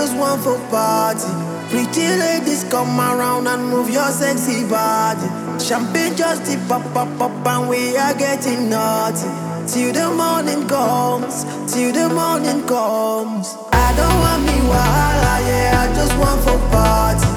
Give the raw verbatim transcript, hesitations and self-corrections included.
just want for party. Pretty ladies come around and move your sexy body. Champagne just tip up, up, up, and we are getting naughty. Till the morning comes, till the morning comes. I don't want me wahala, yeah, I just want for party.